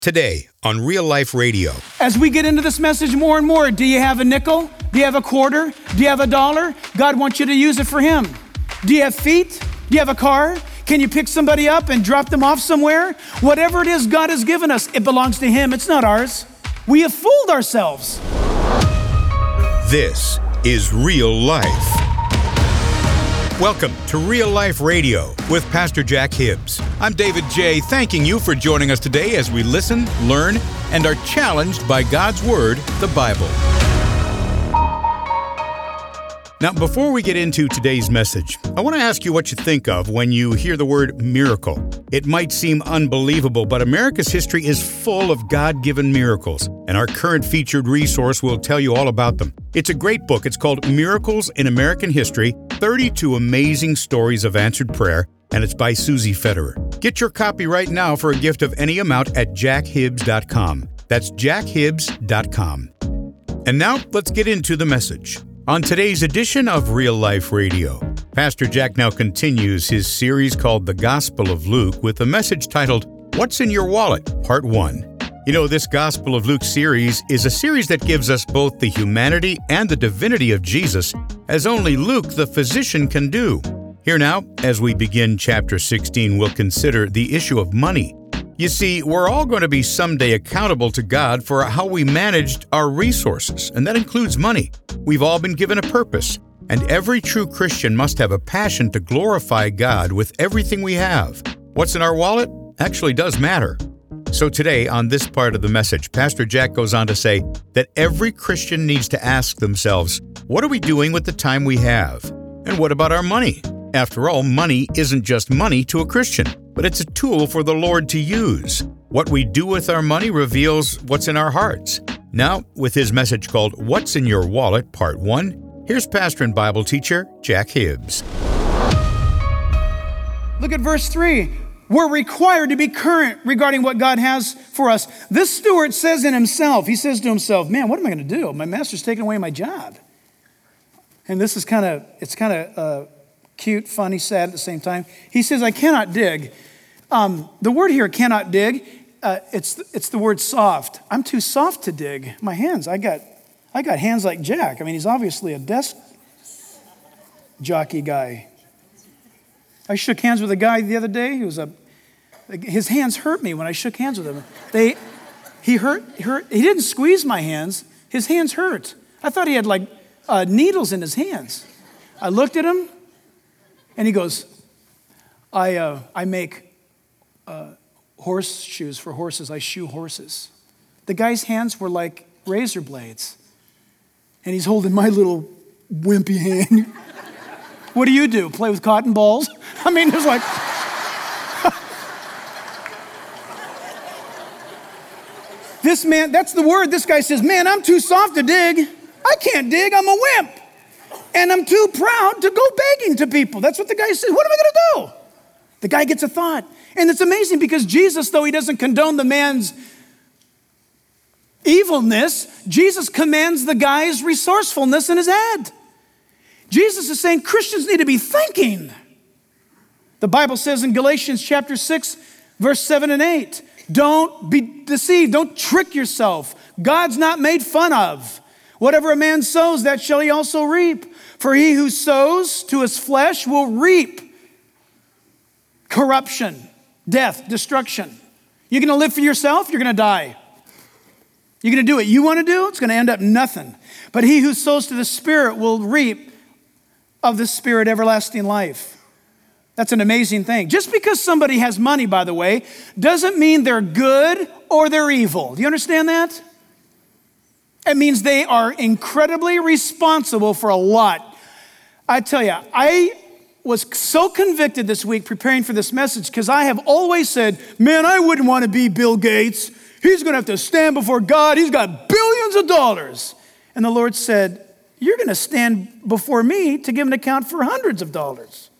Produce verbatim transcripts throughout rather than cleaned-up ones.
Today on Real Life Radio. As we get into this message more and more, do you have a nickel? Do you have a quarter? Do you have a dollar? God wants you to use it for Him. Do you have feet? Do you have a car? Can you pick somebody up and drop them off somewhere? Whatever it is God has given us, it belongs to Him. It's not ours. We have fooled ourselves. This is Real Life. Welcome to Real Life Radio with Pastor Jack Hibbs. I'm David J., thanking you for joining us today as we listen, learn, and are challenged by God's Word, the Bible. Now, before we get into today's message, I want to ask you what you think of when you hear the word miracle. It might seem unbelievable, but America's history is full of God-given miracles, and our current featured resource will tell you all about them. It's a great book. It's called Miracles in American History, thirty-two Amazing Stories of Answered Prayer, and it's by Susie Federer. Get your copy right now for a gift of any amount at jack hibbs dot com. That's jack hibbs dot com. And now, let's get into the message. On today's edition of Real Life Radio, Pastor Jack now continues his series called The Gospel of Luke with a message titled, What's in Your Wallet? Part one. You know, this Gospel of Luke series is a series that gives us both the humanity and the divinity of Jesus, as only Luke, the physician, can do. Here now, as we begin chapter sixteen, we'll consider the issue of money. You see, we're all going to be someday accountable to God for how we managed our resources, and that includes money. We've all been given a purpose, and every true Christian must have a passion to glorify God with everything we have. What's in our wallet actually does matter. So today, on this part of the message, Pastor Jack goes on to say that every Christian needs to ask themselves, what are we doing with the time we have? And what about our money? After all, money isn't just money to a Christian, but it's a tool for the Lord to use. What we do with our money reveals what's in our hearts. Now, with his message called What's in Your Wallet, Part one, here's pastor and Bible teacher Jack Hibbs. Look at verse three. We're required to be current regarding what God has for us. This steward says in himself, he says to himself, man, what am I going to do? My master's taking away my job. And this is kind of, it's kind of uh, cute, funny, sad at the same time. He says, I cannot dig. Um, the word here, cannot dig, uh, it's it's the word soft. I'm too soft to dig. My hands, I got I got hands like Jack. I mean, he's obviously a desk jockey guy. I shook hands with a guy the other day. He was a, his hands hurt me when I shook hands with him. They, he hurt, hurt. He didn't squeeze my hands. His hands hurt. I thought he had like uh, needles in his hands. I looked at him, and he goes, I uh, I make uh, horse shoes for horses. I shoe horses. The guy's hands were like razor blades. And he's holding my little wimpy hand. What do you do? Play with cotton balls? I mean, it's like... This man, that's the word. This guy says, man, I'm too soft to dig. I can't dig. I'm a wimp. And I'm too proud to go begging to people. That's what the guy says. What am I going to do? The guy gets a thought. And it's amazing because Jesus, though he doesn't condone the man's evilness, Jesus commands the guy's resourcefulness in his head. Jesus is saying Christians need to be thinking. The Bible says in Galatians chapter six, verse seven and eight, don't be deceived. Don't trick yourself. God's not made fun of. Whatever a man sows, that shall he also reap. For he who sows to his flesh will reap corruption, death, destruction. You're going to live for yourself, you're going to die. You're going to do what you want to do, it's going to end up nothing. But he who sows to the Spirit will reap of the Spirit everlasting life. That's an amazing thing. Just because somebody has money, by the way, doesn't mean they're good or they're evil. Do you understand that? It means they are incredibly responsible for a lot. I tell you, I was so convicted this week preparing for this message because I have always said, man, I wouldn't want to be Bill Gates. He's going to have to stand before God. He's got billions of dollars. And the Lord said, you're going to stand before me to give an account for hundreds of dollars.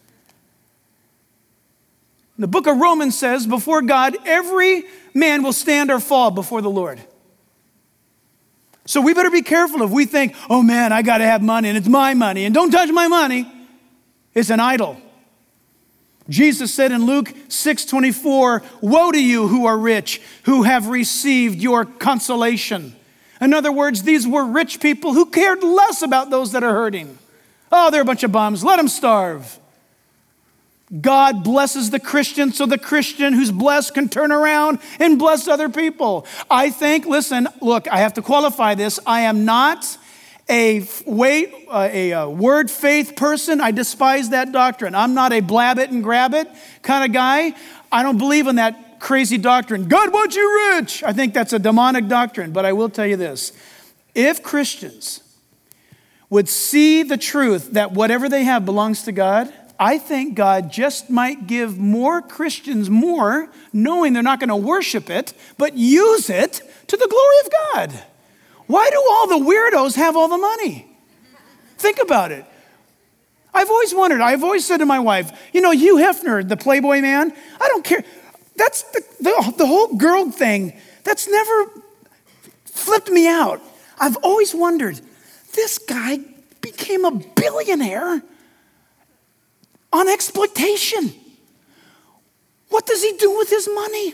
The book of Romans says, before God, every man will stand or fall before the Lord. So we better be careful if we think, oh man, I got to have money and it's my money and don't touch my money. It's an idol. Jesus said in Luke six twenty-four, woe to you who are rich, who have received your consolation. In other words, these were rich people who cared less about those that are hurting. Oh, they're a bunch of bums. Let them starve. God blesses the Christian so the Christian who's blessed can turn around and bless other people. I think, listen, look, I have to qualify this. I am not a wait, uh, a, a word faith person. I despise that doctrine. I'm not a blab it and grab it kind of guy. I don't believe in that crazy doctrine. God wants you rich. I think that's a demonic doctrine. But I will tell you this. If Christians would see the truth that whatever they have belongs to God, I think God just might give more Christians more, knowing they're not going to worship it, but use it to the glory of God. Why do all the weirdos have all the money? Think about it. I've always wondered, I've always said to my wife, you know, Hugh Hefner, the Playboy man, I don't care. That's the, the, the whole girl thing. That's never flipped me out. I've always wondered, this guy became a billionaire on exploitation. What does he do with his money?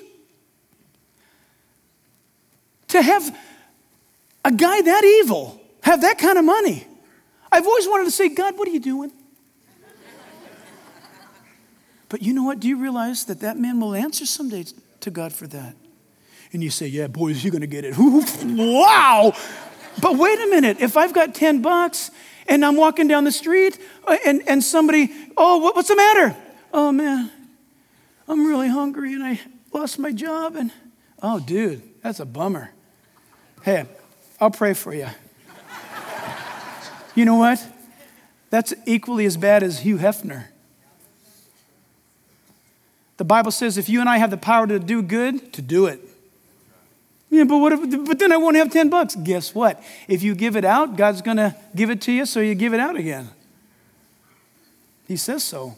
To have a guy that evil have that kind of money. I've always wanted to say, God, what are you doing? But you know what? Do you realize that that man will answer someday to God for that? And you say, yeah, boy, is he going to get it. Wow. But wait a minute. If I've got ten bucks and I'm walking down the street and, and somebody, oh, what, what's the matter? Oh, man, I'm really hungry and I lost my job. And oh, dude, that's a bummer. Hey, I'll pray for you. You know what? That's equally as bad as Hugh Hefner. The Bible says if you and I have the power to do good, to do it. Yeah, but what if, but then I won't have ten bucks. Guess what? If you give it out, God's going to give it to you, so you give it out again. He says so.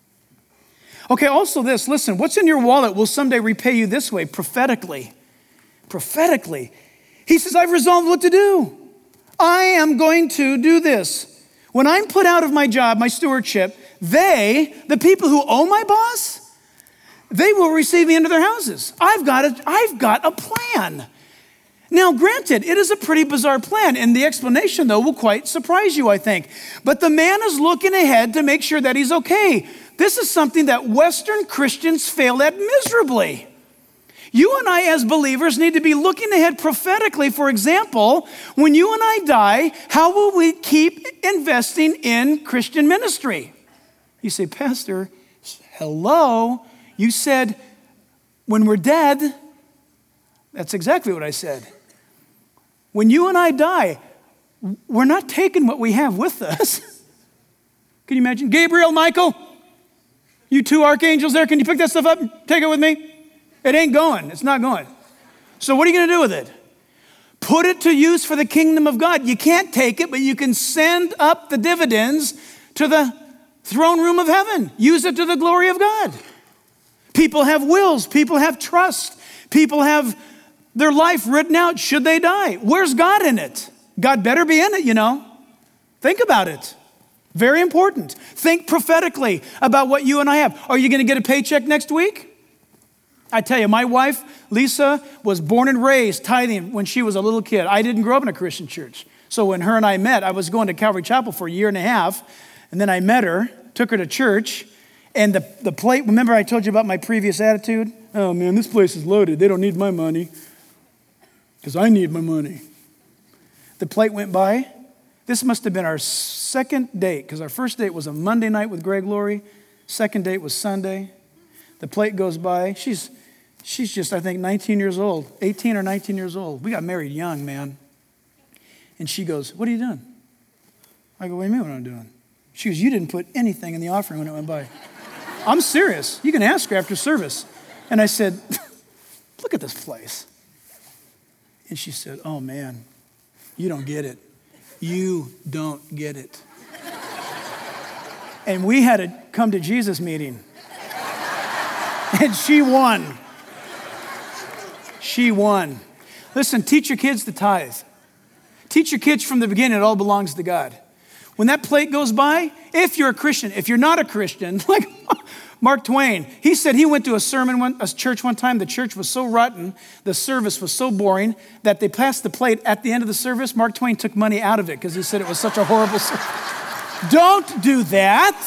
Okay, also this, listen, what's in your wallet will someday repay you this way, prophetically. Prophetically. He says, I've resolved what to do. I am going to do this. When I'm put out of my job, my stewardship, they, the people who owe my boss, they will receive me into their houses. I've got a, I've got a plan. Now, granted, it is a pretty bizarre plan, and the explanation, though, will quite surprise you, I think. But the man is looking ahead to make sure that he's okay. This is something that Western Christians fail at miserably. You and I, as believers, need to be looking ahead prophetically. For example, when you and I die, how will we keep investing in Christian ministry? You say, Pastor, hello? You said, when we're dead, that's exactly what I said. When you and I die, we're not taking what we have with us. Can you imagine? Gabriel, Michael, you two archangels there, can you pick that stuff up and take it with me? It ain't going. It's not going. So what are you going to do with it? Put it to use for the kingdom of God. You can't take it, but you can send up the dividends to the throne room of heaven. Use it to the glory of God. People have wills. People have trust. People have their life written out should they die. Where's God in it? God better be in it, you know. Think about it. Very important. Think prophetically about what you and I have. Are you going to get a paycheck next week? I tell you, my wife, Lisa, was born and raised tithing when she was a little kid. I didn't grow up in a Christian church. So when her and I met, I was going to Calvary Chapel for a year and a half. And then I met her, took her to church. And the, the plate, remember I told you about my previous attitude? Oh man, this place is loaded. They don't need my money because I need my money. The plate went by. This must have been our second date because our first date was a Monday night with Greg Laurie. Second date was Sunday. The plate goes by. She's she's just, I think, nineteen years old, eighteen or nineteen years old. We got married young, man. And she goes, what are you doing? I go, what do you mean what I'm doing? She goes, you didn't put anything in the offering when it went by. I'm serious. You can ask her after service. And I said, look at this place. And she said, oh, man, you don't get it. You don't get it. And we had a come to Jesus meeting. And she won. She won. Listen, teach your kids to tithe. Teach your kids from the beginning it all belongs to God. When that plate goes by, if you're a Christian, if you're not a Christian, like Mark Twain, he said he went to a sermon, one, a church one time. The church was so rotten, the service was so boring that they passed the plate at the end of the service. Mark Twain took money out of it because he said it was such a horrible service. Don't do that.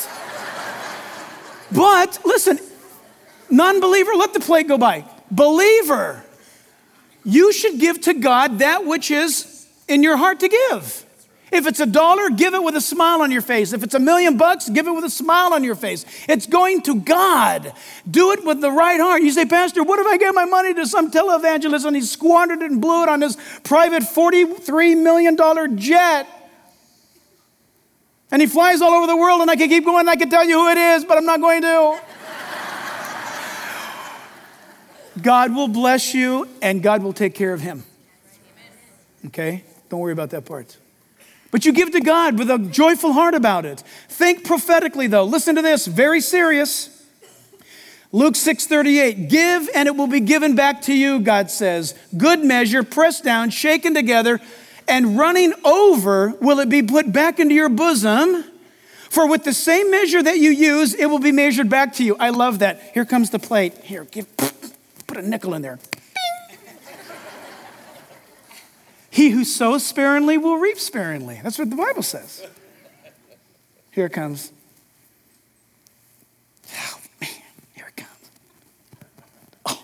But listen, non-believer, let the plate go by. Believer, you should give to God that which is in your heart to give. If it's a dollar, give it with a smile on your face. If it's a million bucks, give it with a smile on your face. It's going to God. Do it with the right heart. You say, Pastor, what if I gave my money to some televangelist and he squandered it and blew it on his private forty-three million dollars jet? And he flies all over the world, and I can keep going, and I can tell you who it is, but I'm not going to. God will bless you, and God will take care of him. Okay? Don't worry about that part. But you give to God with a joyful heart about it. Think prophetically, though. Listen to this, very serious. Luke six thirty-eight, give, and it will be given back to you, God says. Good measure, pressed down, shaken together, and running over, will it be put back into your bosom? For with the same measure that you use, it will be measured back to you. I love that. Here comes the plate. Here, give, put a nickel in there. He who sows sparingly will reap sparingly. That's what the Bible says. Here it comes. Oh, man, here it comes. Oh.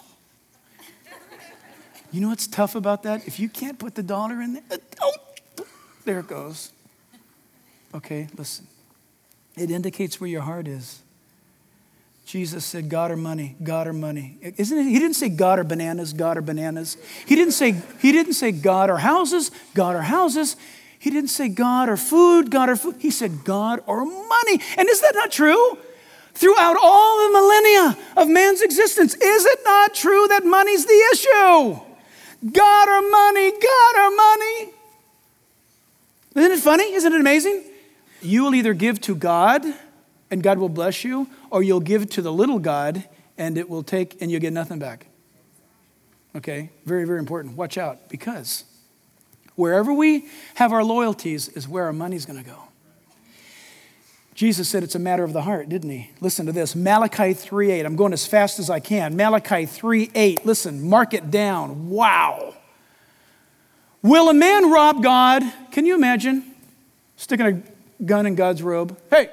You know what's tough about that? If you can't put the dollar in there, oh, there it goes. Okay, listen. It indicates where your heart is. Jesus said, God or money, God or money. Isn't it? He didn't say God or bananas, God or bananas. He didn't say, he didn't say God or houses, God or houses. He didn't say God or food, God or food. He said God or money. And is that not true? Throughout all the millennia of man's existence, is it not true that money's the issue? God or money, God or money. Isn't it funny? Isn't it amazing? You will either give to God and God will bless you, or you'll give to the little God and it will take and you'll get nothing back. Okay, very, very important. Watch out, because wherever we have our loyalties is where our money's going to go. Jesus said it's a matter of the heart, didn't he? Listen to this, Malachi three eight. I'm going as fast as I can. Malachi three eight. Listen, mark it down. Wow. Will a man rob God? Can you imagine sticking a gun in God's robe? Hey,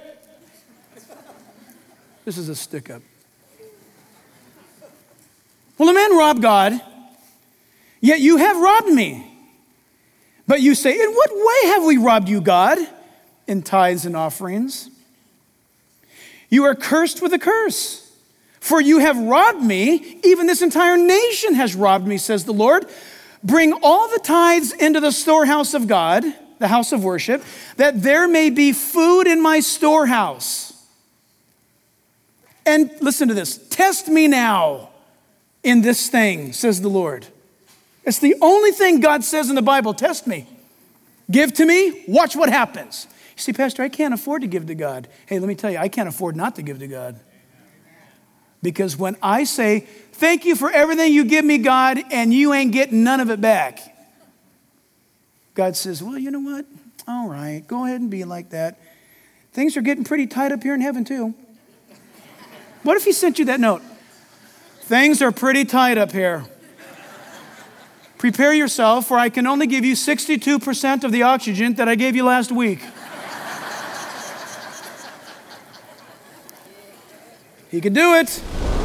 this is a stick-up. Will a man rob God? Yet you have robbed me. But you say, in what way have we robbed you, God? In tithes and offerings. You are cursed with a curse, for you have robbed me. Even this entire nation has robbed me, says the Lord. Bring all the tithes into the storehouse of God, the house of worship, that there may be food in my storehouse. And listen to this, test me now in this thing, says the Lord. It's the only thing God says in the Bible, test me. Give to me, watch what happens. You see, Pastor, I can't afford to give to God. Hey, let me tell you, I can't afford not to give to God. Because when I say, thank you for everything you give me, God, and you ain't getting none of it back, God says, well, you know what? All right, go ahead and be like that. Things are getting pretty tight up here in heaven too. What if he sent you that note? Things are pretty tight up here. Prepare yourself, for I can only give you sixty-two percent of the oxygen that I gave you last week. He could do it.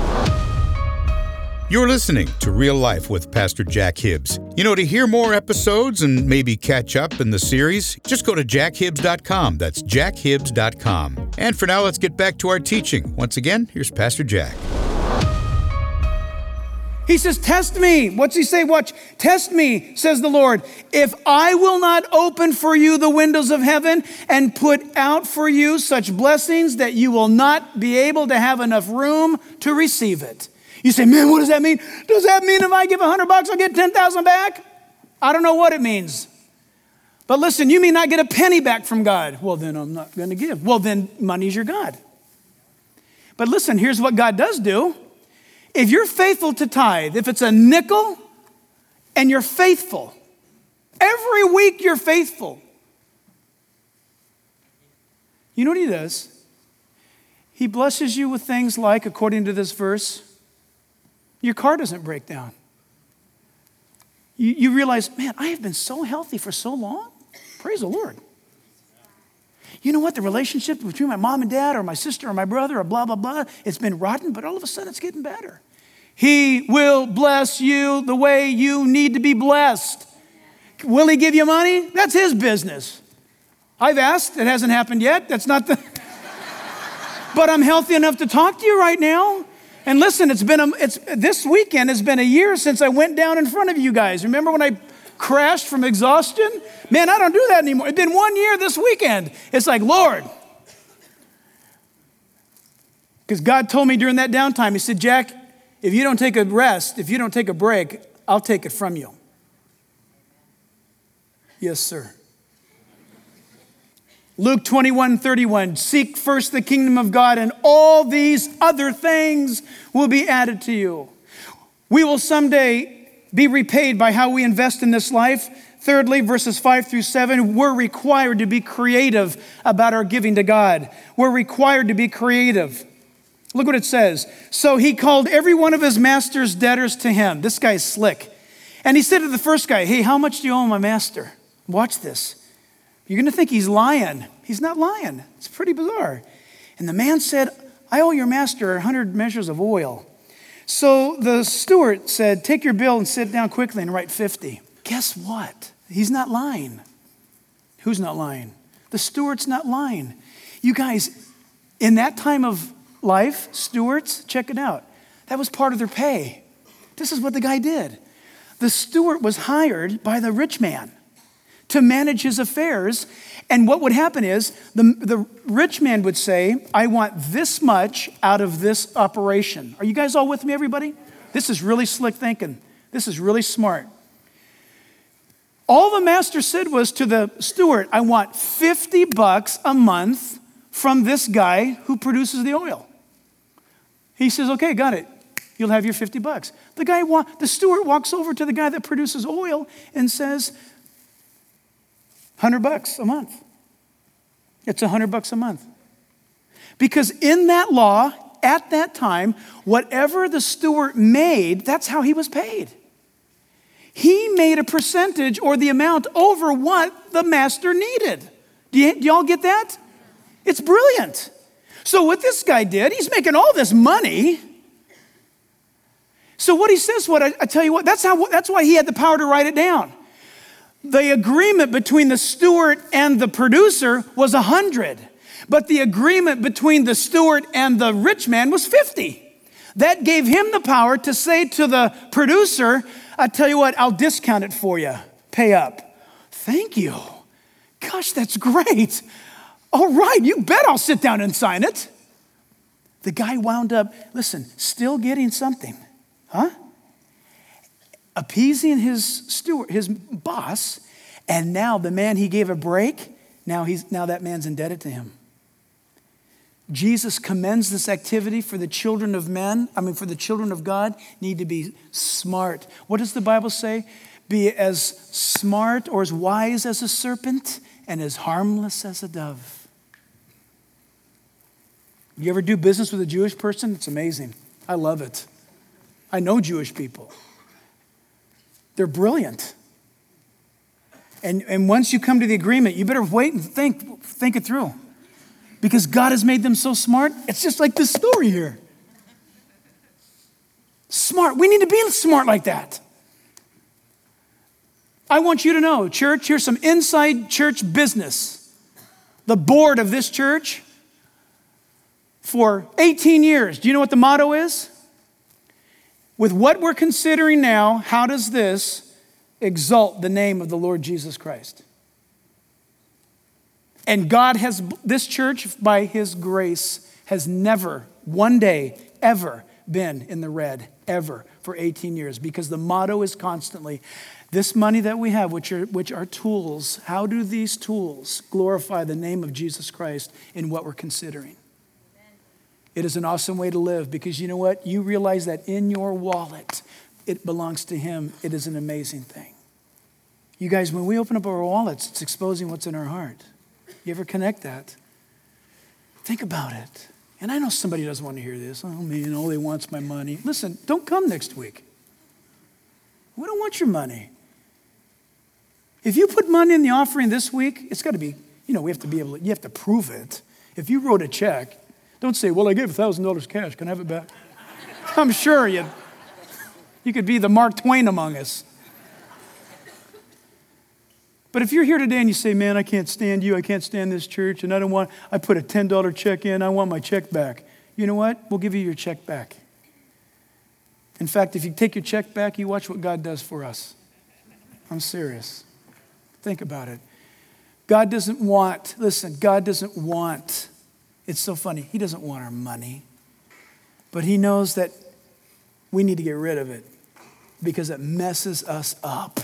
You're listening to Real Life with Pastor Jack Hibbs. You know, to hear more episodes and maybe catch up in the series, just go to jack hibbs dot com. That's jack hibbs dot com. And for now, let's get back to our teaching. Once again, here's Pastor Jack. He says, test me. What's he say? Watch. Test me, says the Lord. If I will not open for you the windows of heaven and put out for you such blessings that you will not be able to have enough room to receive it. You say, man, what does that mean? Does that mean if I give a hundred bucks, I'll get ten thousand back? I don't know what it means. But listen, you may not get a penny back from God. Well, then I'm not going to give. Well, then money's your God. But listen, here's what God does do. If you're faithful to tithe, if it's a nickel and you're faithful, every week you're faithful, You know what he does? He blesses you with things like, according to this verse, your car doesn't break down. You, you realize, man, I have been so healthy for so long. Praise the Lord. You know what? The relationship between my mom and dad or my sister or my brother or blah, blah, blah, it's been rotten, but all of a sudden it's getting better. He will bless you the way you need to be blessed. Will he give you money? That's his business. I've asked. It hasn't happened yet. That's not the... But I'm healthy enough to talk to you right now. And listen, it's been a, it's this weekend has been a year since I went down in front of you guys. Remember when I crashed from exhaustion? Man, I don't do that anymore. It's been one year this weekend. It's like, Lord. Because God told me during that downtime, he said, Jack, if you don't take a rest, if you don't take a break, I'll take it from you. Yes, sir. Luke twenty-one thirty-one, seek first the kingdom of God and all these other things will be added to you. We will someday be repaid by how we invest in this life. Thirdly, verses five through seven, we're required to be creative about our giving to God. We're required to be creative. Look what it says. So he called every one of his master's debtors to him. This guy's slick. And he said to the first guy, hey, how much do you owe my master? Watch this. You're going to think he's lying. He's not lying. It's pretty bizarre. And the man said, I owe your master a hundred measures of oil. So the steward said, take your bill and sit down quickly and write fifty. Guess what? He's not lying. Who's not lying? The steward's not lying. You guys, in that time of life, stewards, check it out. That was part of their pay. This is what the guy did. The steward was hired by the rich man to manage his affairs. And what would happen is the, the rich man would say, I want this much out of this operation. Are you guys all with me, everybody? This is really slick thinking. This is really smart. All the master said was to the steward, I want fifty bucks a month from this guy who produces the oil. He says, okay, got it. You'll have your fifty bucks. The guy, wa- the steward walks over to the guy that produces oil and says, one hundred bucks a month. It's one hundred bucks a month. Because in that law, at that time, whatever the steward made, that's how he was paid. He made a percentage or the amount over what the master needed. Do, you, do y'all get that? It's brilliant. So what this guy did, he's making all this money. So what he says, what I, I tell you what, that's how. That's why he had the power to write it down. The agreement between the steward and the producer was a hundred, but the agreement between the steward and the rich man was fifty. That gave him the power to say to the producer, I tell you what, I'll discount it for you. Pay up. Thank you. Gosh, that's great. All right, you bet I'll sit down and sign it. The guy wound up, listen, still getting something, huh? Appeasing his steward, his boss, and now the man he gave a break, now he's now that man's indebted to him. Jesus commends this activity for the children of men, I mean for the children of God, need to be smart. What does the Bible say? Be as smart or as wise as a serpent and as harmless as a dove. You ever do business with a Jewish person? It's amazing. I love it. I know Jewish people. They're brilliant. And, and once you come to the agreement, you better wait and think, think it through. Because God has made them so smart. It's just like this story here. Smart. We need to be smart like that. I want you to know, church, here's some inside church business. The board of this church, for eighteen years, do you know what the motto is? With what we're considering now, how does this exalt the name of the Lord Jesus Christ? And God has, this church, by his grace, has never, one day, ever been in the red, ever, for eighteen years. Because the motto is constantly, this money that we have, which are, which are tools, how do these tools glorify the name of Jesus Christ in what we're considering? It is an awesome way to live because you know what? You realize that in your wallet, it belongs to him. It is an amazing thing. You guys, when we open up our wallets, it's exposing what's in our heart. You ever connect that? Think about it. And I know somebody doesn't want to hear this. Oh, man, all they want's my money. Listen, don't come next week. We don't want your money. If you put money in the offering this week, it's got to be, you know, we have to be able to, you have to prove it. If you wrote a check, don't say, well, I gave one thousand dollars cash. Can I have it back? I'm sure you, you could be the Mark Twain among us. But if you're here today and you say, man, I can't stand you, I can't stand this church, and I don't want, I put a ten dollars check in, I want my check back. You know what? We'll give you your check back. In fact, if you take your check back, you watch what God does for us. I'm serious. Think about it. God doesn't want, listen, God doesn't want, it's so funny, he doesn't want our money. But he knows that we need to get rid of it because it messes us up.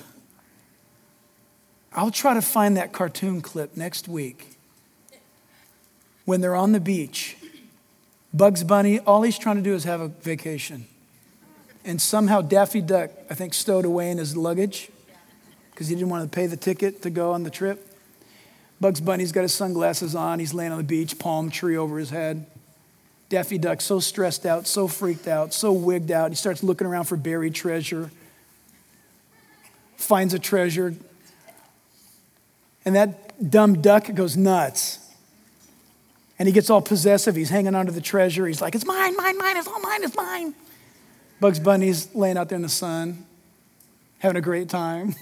I'll try to find that cartoon clip next week when they're on the beach. Bugs Bunny, all he's trying to do is have a vacation. And somehow Daffy Duck, I think, stowed away in his luggage because he didn't want to pay the ticket to go on the trip. Bugs Bunny's got his sunglasses on. He's laying on the beach, palm tree over his head. Daffy Duck, so stressed out, so freaked out, so wigged out. He starts looking around for buried treasure. Finds a treasure. And that dumb duck goes nuts. And he gets all possessive. He's hanging onto the treasure. He's like, it's mine, mine, mine. It's all mine, it's mine. Bugs Bunny's laying out there in the sun, having a great time.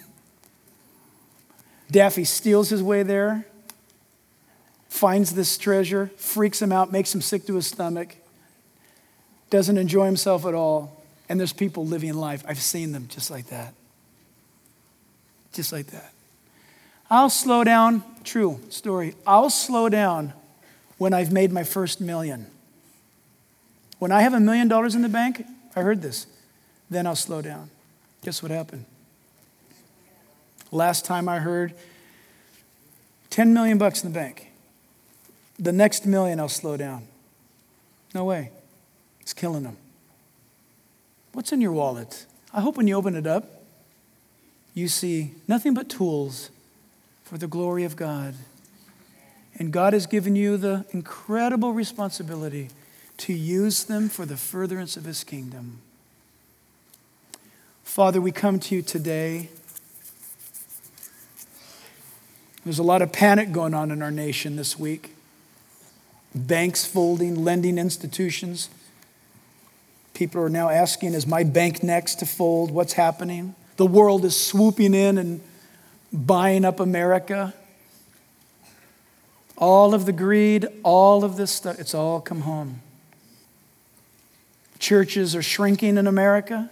Daffy steals his way there, finds this treasure, freaks him out, makes him sick to his stomach, doesn't enjoy himself at all. And there's people living life. I've seen them just like that. Just like that. I'll slow down, true story, I'll slow down when I've made my first million. When I have a million dollars in the bank, I heard this, then I'll slow down. Guess what happened? Last time I heard, ten million bucks in the bank. The next million, I'll slow down. No way. It's killing them. What's in your wallet? I hope when you open it up, you see nothing but tools for the glory of God. And God has given you the incredible responsibility to use them for the furtherance of his kingdom. Father, we come to you today. There's a lot of panic going on in our nation this week. Banks folding, lending institutions. People are now asking, is my bank next to fold? What's happening? The world is swooping in and buying up America. All of the greed, all of this stuff, it's all come home. Churches are shrinking in America,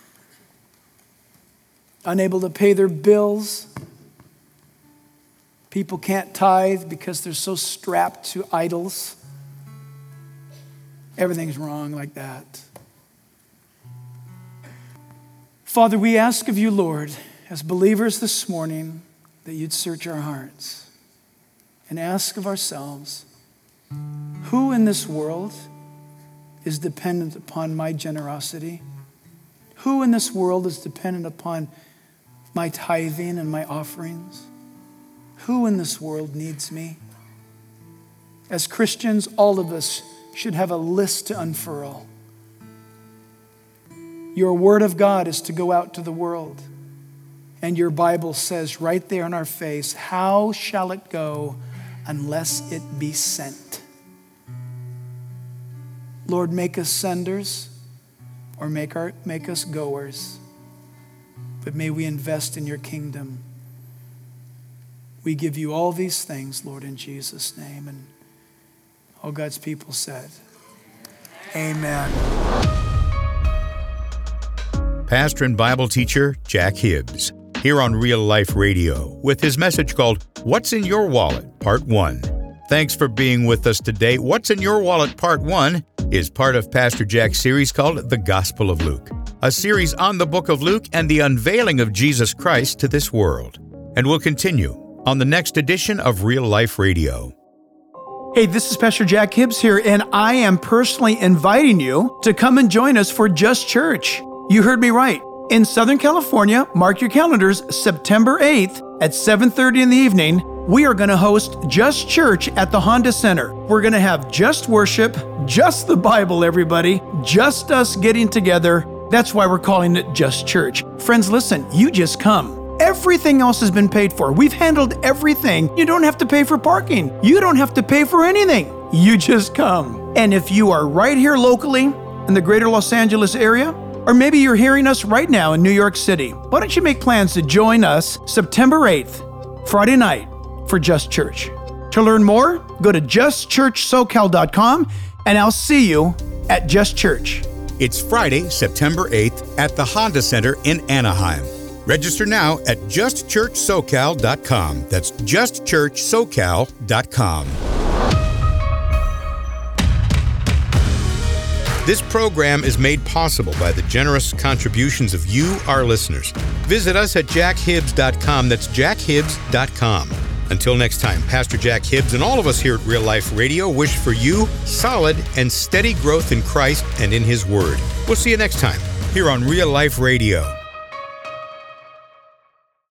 unable to pay their bills. People can't tithe because they're so strapped to idols. Everything's wrong like that. Father, we ask of you, Lord, as believers this morning, that you'd search our hearts and ask of ourselves, who in this world is dependent upon my generosity? Who in this world is dependent upon my tithing and my offerings? Who in this world needs me? As Christians, all of us should have a list to unfurl. Your word of God is to go out to the world. And your Bible says right there in our face, how shall it go unless it be sent? Lord, make us senders or make, our, make us goers. But may we invest in your kingdom. We give you all these things, Lord, in Jesus' name. And all God's people said, amen. Pastor and Bible teacher Jack Hibbs, here on Real Life Radio, with his message called What's in Your Wallet, Part one. Thanks for being with us today. What's in Your Wallet, Part one, is part of Pastor Jack's series called The Gospel of Luke, a series on the book of Luke and the unveiling of Jesus Christ to this world. And we'll continue on the next edition of Real Life Radio. Hey, this is Pastor Jack Hibbs here, and I am personally inviting you to come and join us for Just Church. You heard me right. In Southern California, mark your calendars, September eighth at seven thirty in the evening, we are going to host Just Church at the Honda Center. We're going to have just worship, just the Bible, everybody, just us getting together. That's why we're calling it Just Church. Friends, listen, you just come. Everything else has been paid for. We've handled everything. You don't have to pay for parking. You don't have to pay for anything. You just come. And if you are right here locally in the greater Los Angeles area, or maybe you're hearing us right now in New York City, why don't you make plans to join us September eighth, Friday night, for Just Church. To learn more, go to just church socal dot com, and I'll see you at Just Church. It's Friday, September eighth at the Honda Center in Anaheim. Register now at just church socal dot com. That's just church socal dot com. This program is made possible by the generous contributions of you, our listeners. Visit us at jack hibbs dot com. That's jack hibbs dot com. Until next time, Pastor Jack Hibbs and all of us here at Real Life Radio wish for you solid and steady growth in Christ and in His Word. We'll see you next time here on Real Life Radio.